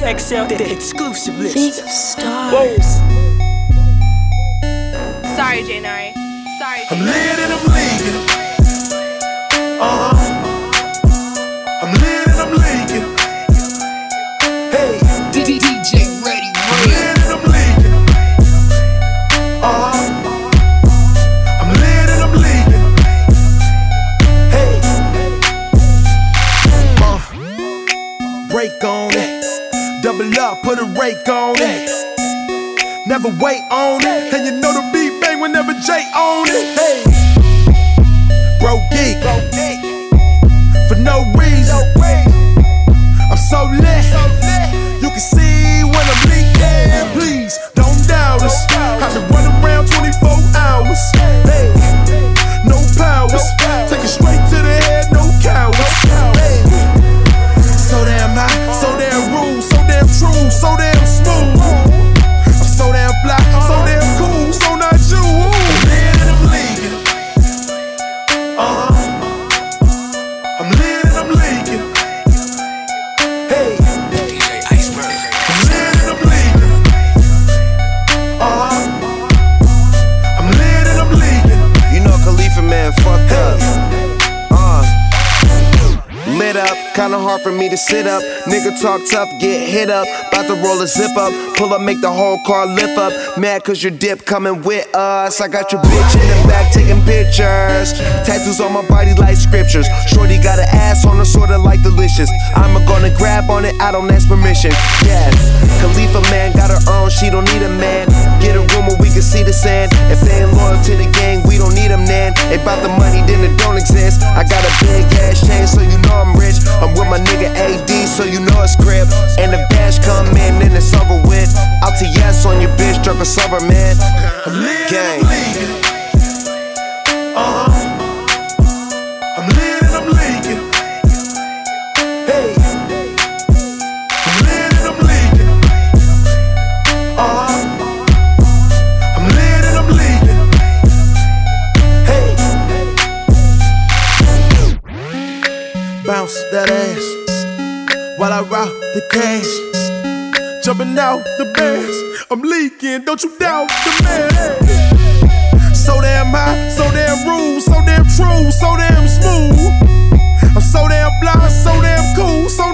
XL, the exclusive list. Think of stars. Sorry, J Nari. Sorry, J I'm Nari. lit and I'm leaking. I'm lit and I'm leaking. Hey, DJ Ready I'm lit and I'm leaking. I'm lit and I'm leaking. Hey, break on it. Double up, put a rake on it. Never wait on it. And you know the beat bang whenever Jay on it. Hey, bro geek. For no reason. I'm so lit. You can see when I'm leaking. Please don't doubt us. I've been running around 24 hours. Hey, no powers. Take it straight to the head, no cowards. Hey, so damn high, so damn rude, so damn true, so damn smooth. I'm so damn fly, so damn cool, so not you. I'm lit and I'm leaking. I'm lit and I'm leaking. Hey, DJ Iceberg. I'm lit and I'm leaking. I'm lit and I'm leaking. You know Khalifa, man, fucked up. Lit up, kinda hard for me to sit up. Nigga talk tough, get hit up. About to roll a zip up, pull up, make the whole car lift up. Mad cause your dip coming with us. I got your bitch in the back taking pictures. Tattoos on my body like scriptures. Shorty got an ass on her, sorta like delicious. I'm gonna grab on it, I don't ask permission. Yes, Khalifa, man, got her own, she don't need a man. Get a room where we can see the sand. If they ain't loyal to the gang, we don't need them, man. They bout the money, then it don't exist. I got a big ass chain, so you know I'm rich. I'm with my nigga AD, so you know it's crib. And if dash come in, then it's over with. I'll TS on your bitch, drug a summer, man. I'm lit Gang. and I'm leaking. I'm lit and I'm leaking. Hey, I'm lit and I'm leaking. I'm lit and I'm leaking. Hey, bounce that ass while I rock the cash. Jumping out the bands, I'm leaking, don't you doubt the man. So damn high, so damn rude, so damn true, so damn smooth. I'm so damn fly, so damn cool, so